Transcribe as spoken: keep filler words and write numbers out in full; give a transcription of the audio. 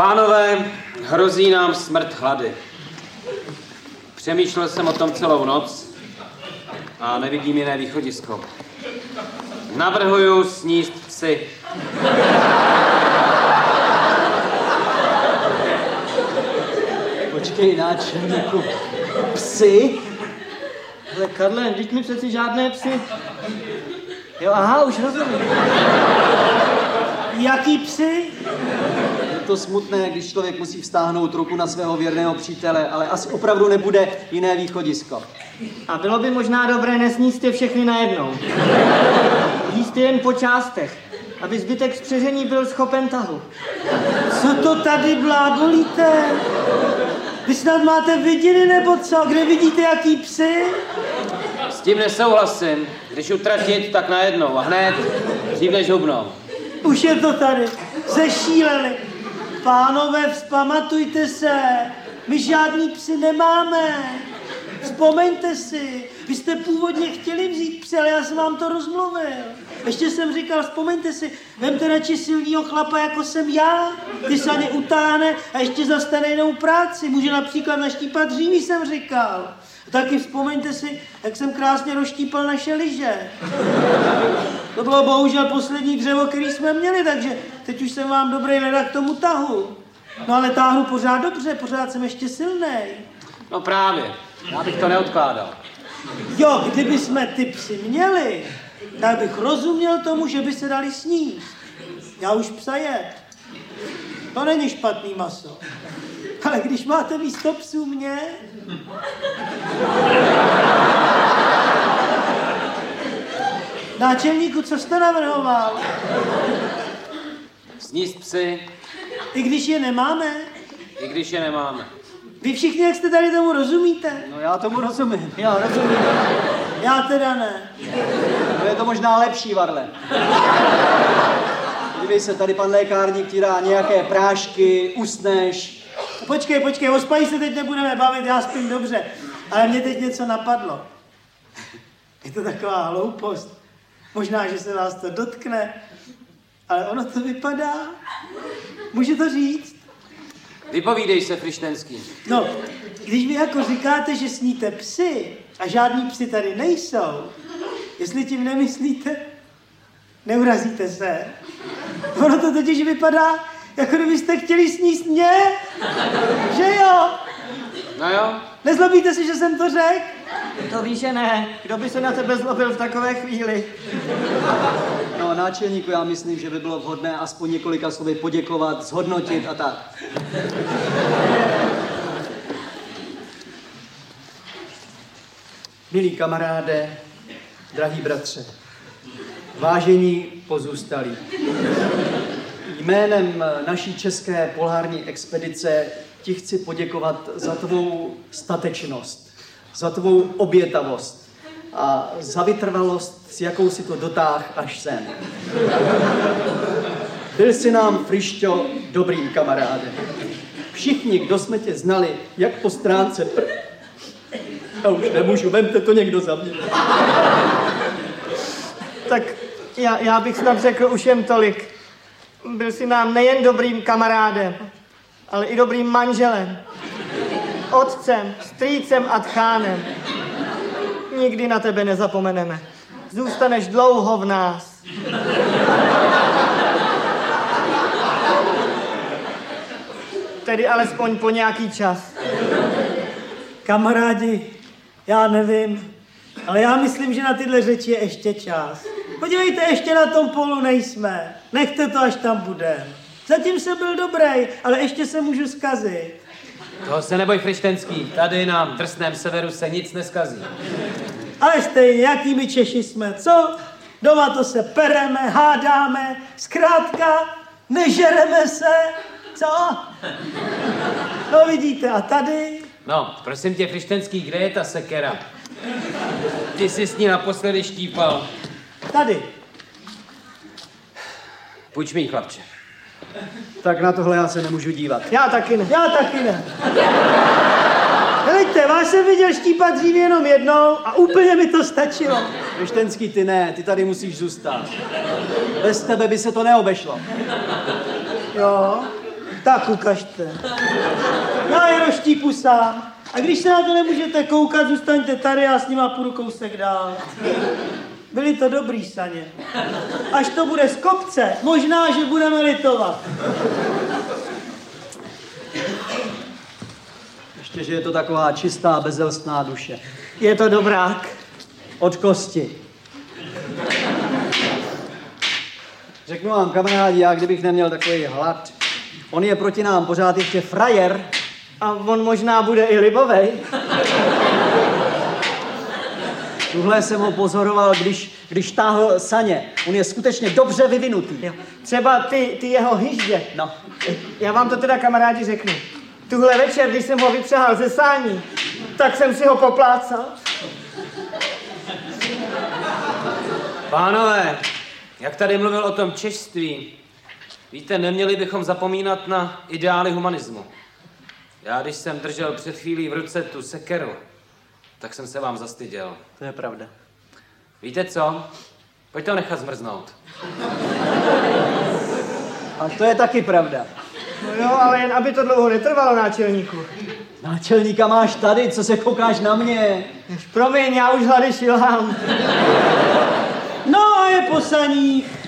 Pánové, hrozí nám smrt hlady. Přemýšlel jsem o tom celou noc a nevidím jiné východisko. Navrhuju sníst psy. Počkej, náčelníku, psy? Ale Karle, vždyť mi přeci žádné psy. Jo, aha, už rozumím. Jaký psy? Je to smutné, když člověk musí vztáhnout ruku na svého věrného přítele, ale asi opravdu nebude jiné východisko. A bylo by možná dobré nesníst je všechny najednou. Jíst je jen po částech, aby zbytek spřežení byl schopen tahu. Co to tady blábolíte? Vy snad máte vidiny nebo co? Kde vidíte jaký psy? S tím nesouhlasím. Když utratit, tak najednou a hned, dřív než hubnou. Už je to tady. Zešíleli. Pánové, vzpamatujte se. My žádný psy nemáme. Vzpomeňte si. Vy jste původně chtěli vzít psy, ale já jsem vám to rozmluvil. Ještě jsem říkal, vzpomeňte si, vemte radši silného chlapa, jako jsem já. Ty se ani utáhne a ještě za stejnou práci. Může například naštípat dříví, jsem říkal. Taky vzpomeňte si, jak jsem krásně rozštípal naše lyže. To bylo bohužel poslední dřevo, který jsme měli, takže teď už jsem vám dobrý leda k tomu tahu. No ale táhnu pořád dobře, pořád jsem ještě silnej. No právě, já bych to neodkládal. Jo, kdyby jsme ty psy měli, tak bych rozuměl tomu, že by se dali sníst. Já už psa jet. To není špatný maso. Ale když máte místo psů mě... Náčelníku, co jste navrhoval? Sníst psy. I když je nemáme? I když je nemáme. Vy všichni, jak jste tady tomu rozumíte? No já tomu rozumím. Já rozumím. Já teda ne. No je to možná lepší, Varle. Dívej se, tady pan lékárník ti dá nějaké prášky, usneš. Počkej, počkej, o spaní se teď nebudeme bavit, já spím dobře. Ale mě teď něco napadlo. Je to taková hloupost. Možná, že se vás to dotkne, ale ono to vypadá. Můžu to říct? Vypovídej se, Frištenský. No, když vy jako říkáte, že sníte psy a žádní psy tady nejsou, jestli tím nemyslíte, neurazíte se. Ono to totiž vypadá, jako kdybyste chtěli sníst mě, že jo? No jo. Nezlobíte si, že jsem to řekl? To víš, že ne. Kdo by se na tebe zlobil v takové chvíli? No, náčelníku, já myslím, že by bylo vhodné aspoň několika slovy poděkovat, zhodnotit a tak. Milí kamaráde, drahý bratře, vážení pozůstalí, jménem naší české polární expedice ti chci poděkovat za tvou statečnost, za tvou obětavost a za vytrvalost, s jakou si to dotáh až sem. Byl jsi nám, Frišťo, dobrým kamarádem. Všichni, kdo jsme tě znali, jak po stránce pr... Já už nemůžu, vemte to někdo za mě. Tak já, já bych snad řekl už jen tolik. Byl jsi nám nejen dobrým kamarádem, ale i dobrým manželem, otcem, strýcem a tchánem. Nikdy na tebe nezapomeneme. Zůstaneš dlouho v nás. Tedy alespoň po nějaký čas. Kamarádi, já nevím, ale já myslím, že na tyhle řeči je ještě čas. Podívejte, ještě na tom polu nejsme. Nechte to, až tam budem. Zatím jsem byl dobrý, ale ještě se můžu zkazit. Toho se neboj, Frištenský. Tady na drsném severu se nic neskazí. Ale stejně, jaký my Češi jsme, co? Doma to se pereme, hádáme, zkrátka nežereme se, co? No vidíte, a tady? No, prosím tě, Frištenský, kde je ta sekera? Ty jsi s ní naposledy štípal. Tady. Půjč mi ji, chlapče. Tak na tohle já se nemůžu dívat. Já taky ne. Já taky ne. Helejte, vás jsem viděl štípat dřív jenom jednou a úplně mi to stačilo. Frištenský, ty ne, ty tady musíš zůstat. Bez tebe by se to neobešlo. Jo, Tak ukažte. Já je rozštípu sám. A když se na to nemůžete koukat, zůstaňte tady a s nima půjdu kousek dál. Byly to dobrý saně. Až to bude z kopce, možná, že budeme litovat. Ještě, že je to taková čistá, bezelstná duše. Je to dobrák. Od kosti. Řeknu vám, kamarádi, já kdybych neměl takový hlad, on je proti nám pořád ještě frajer. A on možná bude i libovej. Tuhle jsem ho pozoroval, když, když táhl saně. On je skutečně dobře vyvinutý. Jo. Třeba ty, ty jeho hyždě. No. Já vám to teda, kamarádi, řeknu. Tuhle večer, když jsem ho vypřehal ze sání, tak jsem si ho poplácal. Pánové, jak tady mluvil o tom češství, víte, neměli bychom zapomínat na ideály humanismu. Já, když jsem držel před chvílí v ruce tu sekeru, tak jsem se vám zastyděl. To je pravda. Víte co? Pojďte ho nechat zmrznout. A to je taky pravda. No jo, ale jen aby to dlouho netrvalo, náčelníku. Náčelníka máš tady, co se koukáš na mě? Promiň, já už hlady šilhám. No a je po saních.